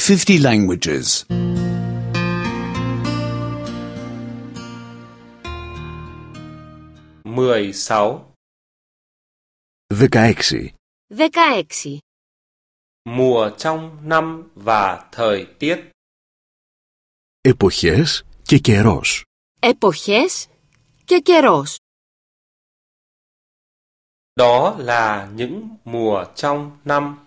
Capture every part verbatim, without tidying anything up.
fifty languages. mười sáu. δεκαέξι. δεκαέξι. Mùa trong năm và thời tiết. Εποχές και καιρός. Εποχές και καιρός. Đó là những mùa trong năm.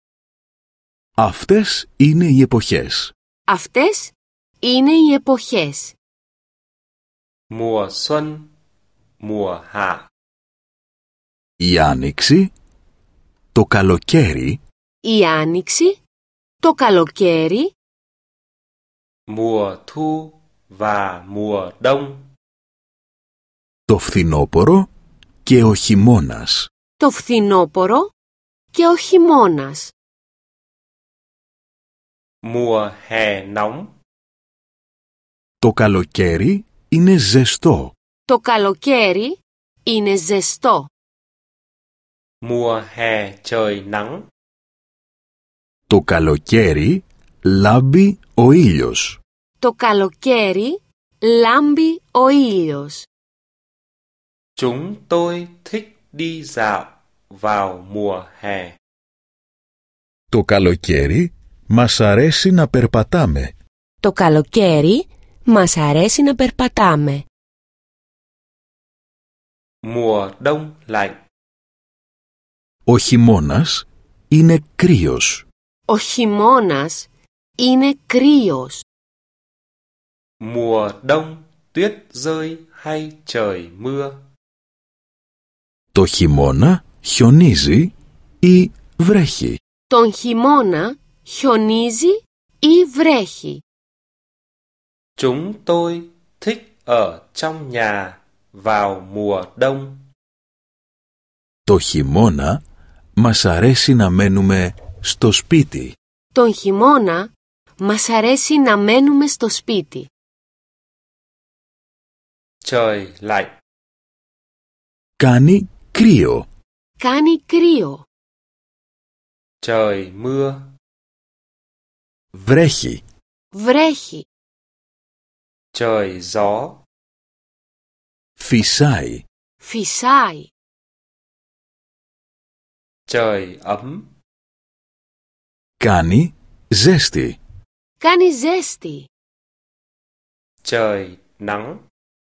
Αυτές είναι οι εποχές. Αυτές είναι οι εποχές. Mùa xuân, mùa hạ. Η άνοιξη, το καλοκαίρι, Η άνοιξη, το καλοκαίρι, Mùa thu và mùa đông. το φθινόπωρο και ο χειμώνας. το φθινόπωρο και ο χειμώνας. Mùa hè nóng. Το καλοκαίρι είναι ζεστό. Το καλοκαίρι είναι ζεστό. Mùa hè trời nắng. Το καλοκαίρι λάμπει ο ήλιος. Το καλοκαίρι λάμπει ο ήλιος. Chúng tôi thích đi dạo vào mùa hè. Το καλοκαίρι μας αρέσει να περπατάμε. Το καλοκαίρι μας αρέσει να περπατάμε. Mùa đông lạnh. Ο χειμώνας είναι κρύος. Ο χειμώνας είναι κρύος. Mùa đông tuyết rơi hay trời mưa. Το χειμώνα χιονίζει ή βρέχει. Τον χειμώνα χιονίζει ή βρέχει. Chúng tôi thích ở trong nhà vào mùa đông. Το χειμώνα μας αρέσει να μένουμε στο σπίτι. Τον χειμώνα μας αρέσει να μένουμε στο σπίτι. Trời lạnh. Κάνει κρύο. Κάνει κρύο. Trời mưa. Βρέχει. Βρέχει. Trời gió. Φυσάει. Φυσάει. Trời ấm. Κάνει ζέστη. Κάνει ζέστη. Trời nắng.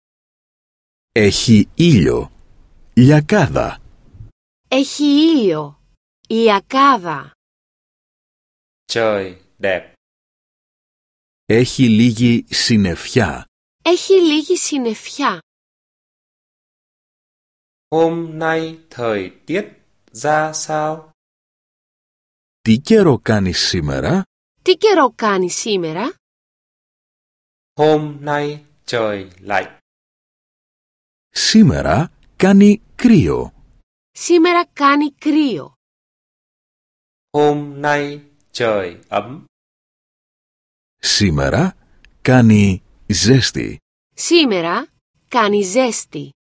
Έχει ήλιο. Λιακάδα. Έχει ήλιο. Λιακάδα. Trời đẹp. Έχει λίγη συννεφιά. Έχει λίγη συννεφιά. Hôm nay thời tiết ra sao? Τι καιρό κάνει σήμερα? Τι καιρό κάνει σήμερα? Hôm nay trời lạnh. Σήμερα κάνει κρύο. Σήμερα κάνει κρύο. Hôm nay trời ấm. Σήμερα κάνει ζέστη. Σήμερα κάνει ζέστη.